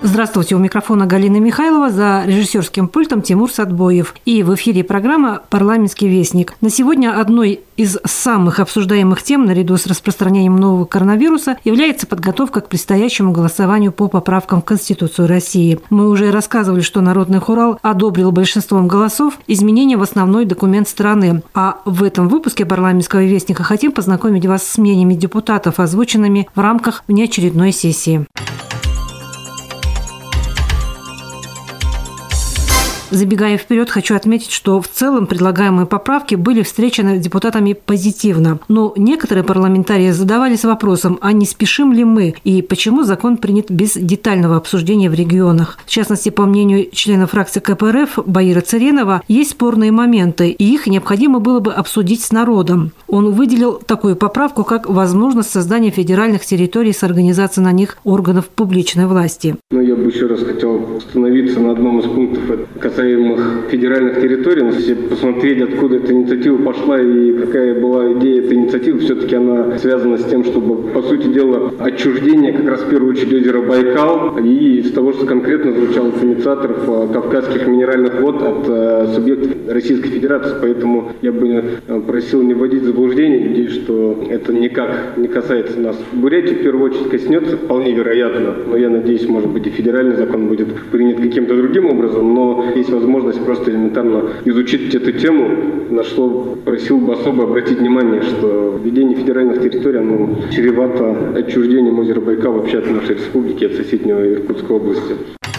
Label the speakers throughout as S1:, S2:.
S1: Здравствуйте, у микрофона Галина Михайлова, за режиссерским пультом Тимур Садбоев. И в эфире программа «Парламентский вестник». На сегодня одной из самых обсуждаемых тем, наряду с распространением нового коронавируса, является подготовка к предстоящему голосованию по поправкам в Конституцию России. Мы уже рассказывали, что Народный хурал одобрил большинством голосов изменения в основной документ страны. А в этом выпуске «Парламентского вестника» хотим познакомить вас с мнениями депутатов, озвученными в рамках внеочередной сессии. Забегая вперед, хочу отметить, что в целом предлагаемые поправки были встречены депутатами позитивно. Но некоторые парламентарии задавались вопросом, а не спешим ли мы и почему закон принят без детального обсуждения в регионах. В частности, по мнению члена фракции КПРФ Баира Цыренова, есть спорные моменты, и их необходимо было бы обсудить с народом. Он выделил такую поправку, как возможность создания федеральных территорий с организацией на них органов публичной власти.
S2: Я бы еще раз хотел остановиться на одном из пунктов касаемых федеральных территорий. Если посмотреть, откуда эта инициатива пошла и какая была идея этой инициативы, все-таки она связана с тем, чтобы, по сути дела, отчуждение как раз в первую очередь озера Байкал и из того, что конкретно звучал от инициаторов кавказских минеральных вод от субъектов Российской Федерации. Поэтому я бы просил не вводить в заблуждение людей, что это никак не касается нас. Бурятия в первую очередь коснется, вполне вероятно, но я надеюсь, может быть, и федеральный закон будет принят каким-то другим образом, но есть возможность просто элементарно изучить эту тему, на что просил бы особо обратить внимание, что введение федеральных территорий, оно чревато отчуждением озера Байкал вообще от нашей республики, от соседней Иркутской области.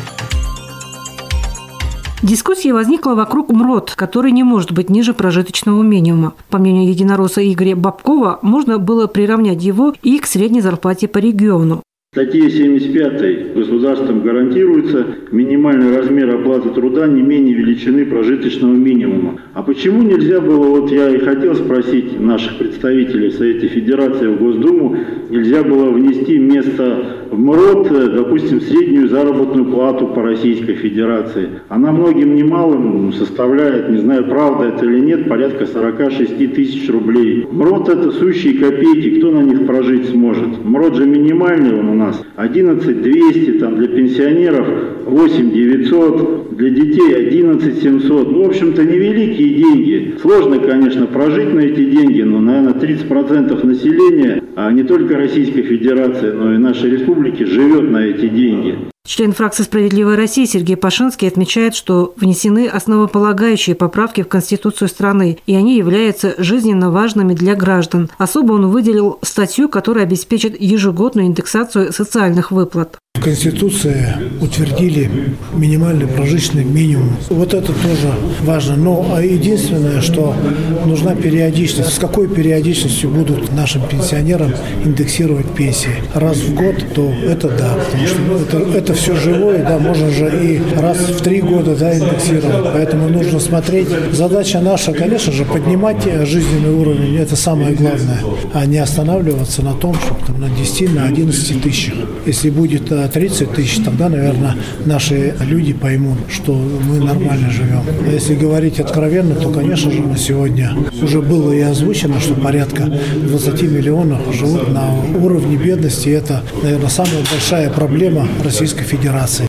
S1: Дискуссия возникла вокруг МРОТ, который не может быть ниже прожиточного минимума. По мнению единоросса Игоря Бабкова, можно было приравнять его и к средней зарплате по региону.
S3: В статье 75 государством гарантируется минимальный размер оплаты труда не менее величины прожиточного минимума. А почему нельзя было, я и хотел спросить наших представителей в Совете Федерации в Госдуму, нельзя было внести вместо в МРОТ, допустим, среднюю заработную плату по Российской Федерации. Она многим немалым составляет, не знаю, правда это или нет, порядка 46 тысяч рублей. МРОТ это сущие копейки, кто на них прожить сможет? МРОТ же минимальный он у нас. 11 200, для пенсионеров 8 900, для детей 11 700. В общем-то, невеликие деньги. Сложно, конечно, прожить на эти деньги, но, наверное, 30% населения, а не только Российской Федерации, но и нашей республики, живет на эти деньги.
S1: Член фракции «Справедливая Россия» Сергей Пашинский отмечает, что внесены основополагающие поправки в Конституцию страны, и они являются жизненно важными для граждан. Особо он выделил статью, которая обеспечит ежегодную индексацию социальных выплат.
S4: В Конституции утвердили минимальный прожиточный минимум. Это тоже важно. Но единственное, что нужна периодичность. С какой периодичностью будут нашим пенсионерам индексировать пенсии? Раз в год, то это да. Потому что это все живое, да, можно же и раз в 3 года индексировать. Поэтому нужно смотреть. Задача наша, конечно же, поднимать жизненный уровень. Это самое главное. А не останавливаться на том, что на 10, на 11 тысячах. Если будет 30 тысяч, тогда, наверное, наши люди поймут, что мы нормально живем. А если говорить откровенно, то, конечно же, на сегодня уже было и озвучено, что порядка 20 миллионов живут на уровне бедности. Это, наверное, самая большая проблема Российской Федерации.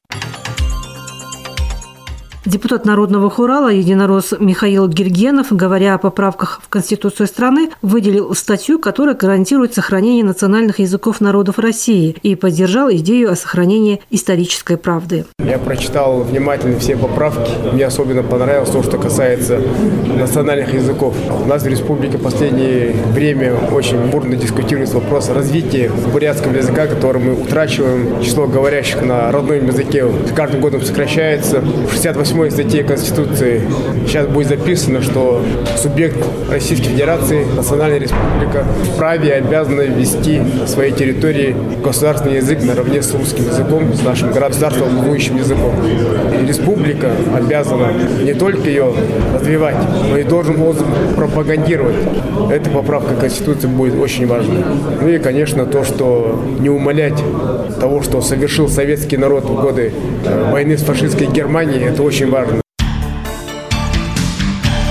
S1: Депутат Народного хурала, единоросс Михаил Гергенов, говоря о поправках в Конституцию страны, выделил статью, которая гарантирует сохранение национальных языков народов России, и поддержал идею о сохранении исторической правды.
S5: Я прочитал внимательно все поправки. Мне особенно понравилось то, что касается национальных языков. У нас в республике в последнее время очень бурно дискутируется вопрос развития бурятского языка, который мы утрачиваем. Число говорящих на родном языке с каждым годом сокращается. В 68 статье Конституции сейчас будет записано, что субъект Российской Федерации, национальная республика, вправе и обязана ввести на своей территории государственный язык наравне с русским языком, с нашим государствообразующим языком. И республика обязана не только ее развивать, но и должным образом пропагандировать. Эта поправка Конституции будет очень важна. И, конечно, то, что не умалять того, что совершил советский народ в годы войны с фашистской Германией, это очень важно.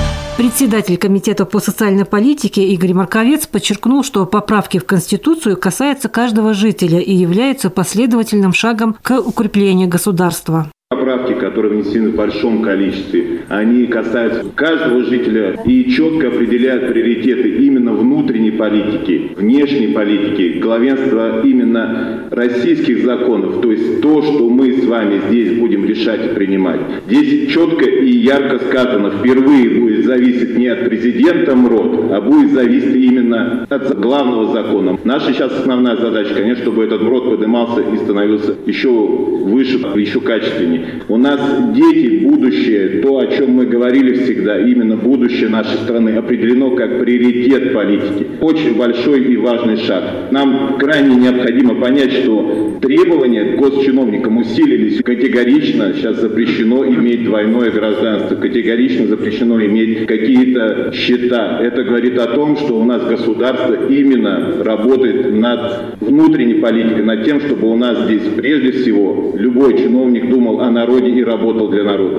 S1: Председатель Комитета по социальной политике Игорь Марковец подчеркнул, что поправки в Конституцию касаются каждого жителя и являются последовательным шагом к укреплению государства.
S6: Поправки, которые внесены в большом количестве, они касаются каждого жителя и четко определяют приоритеты именно внутренней политики, внешней политики, главенства именно российских законов, то есть то, что мы с вами здесь будем решать и принимать. Здесь четко и ярко сказано, впервые будет зависеть не от президента МРОТ, а будет зависеть именно от главного закона. Наша сейчас основная задача, конечно, чтобы этот МРОТ поднимался и становился еще выше, еще качественнее. У нас дети, будущее, то, о чем мы говорили всегда, именно будущее нашей страны определено как приоритет политики. Очень большой и важный шаг. Нам крайне необходимо понять, что требования к госчиновникам усилились. Категорично сейчас запрещено иметь двойное гражданство, категорично запрещено иметь какие-то счета. Это говорит о том, что у нас государство именно работает над внутренней политикой, над тем, чтобы у нас здесь прежде всего любой чиновник думал о народе и работал для народа.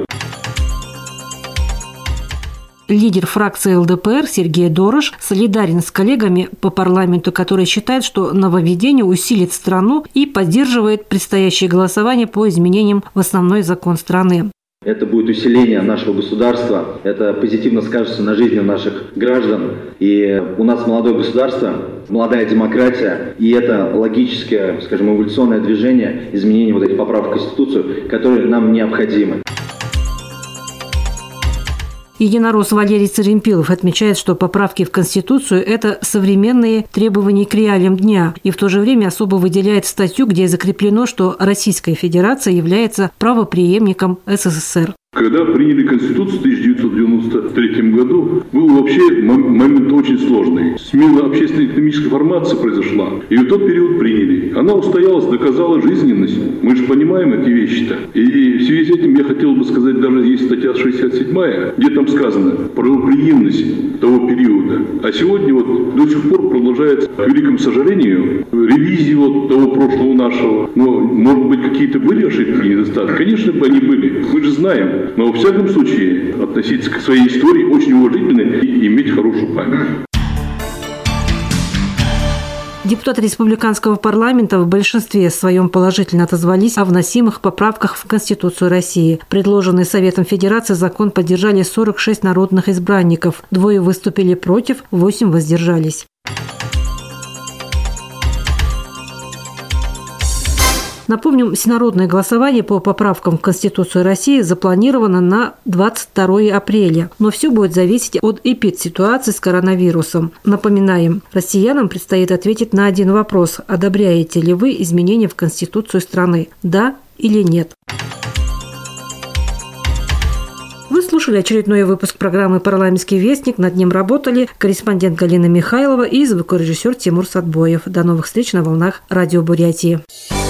S1: Лидер фракции ЛДПР Сергей Дорож солидарен с коллегами по парламенту, которые считают, что нововведение усилит страну и поддерживает предстоящее голосование по изменениям в основной закон страны.
S7: Это будет усиление нашего государства, это позитивно скажется на жизни наших граждан. И у нас молодое государство, молодая демократия, и это логическое, скажем, эволюционное движение изменения вот этих поправок в Конституцию, которые нам необходимы.
S1: Единорос Валерий Церемпилов отмечает, что поправки в Конституцию – это современные требования к реалиям дня, и в то же время особо выделяет статью, где закреплено, что Российская Федерация является правопреемником СССР.
S8: Когда приняли Конституцию в 1993 году, был вообще момент очень сложный. Смена общественно-экономической формации произошла, и в тот период приняли. Она устоялась, доказала жизненность. Мы же понимаем эти вещи-то. И в связи с этим я хотел бы сказать, даже есть статья 67, где там сказано правопреемность того периода. А сегодня вот до сих пор продолжается, к великому сожалению, ревизия вот того прошлого нашего. Но, может быть, какие-то были ошибки и недостатки? Конечно бы они были. Мы же знаем. Но, во всяком случае, относиться к своей истории очень уважительно и иметь хорошую память.
S1: Депутаты республиканского парламента в большинстве своем положительно отозвались о вносимых поправках в Конституцию России. Предложенный Советом Федерации закон поддержали 46 народных избранников. 2 выступили против, 8 воздержались. Напомним, всенародное голосование по поправкам в Конституцию России запланировано на 22 апреля. Но все будет зависеть от эпидситуации с коронавирусом. Напоминаем, россиянам предстоит ответить на один вопрос. Одобряете ли вы изменения в Конституцию страны? Да или нет? Вы слушали очередной выпуск программы «Парламентский вестник». Над ним работали корреспондент Галина Михайлова и звукорежиссер Тимур Садбоев. До новых встреч на волнах Радио Бурятии.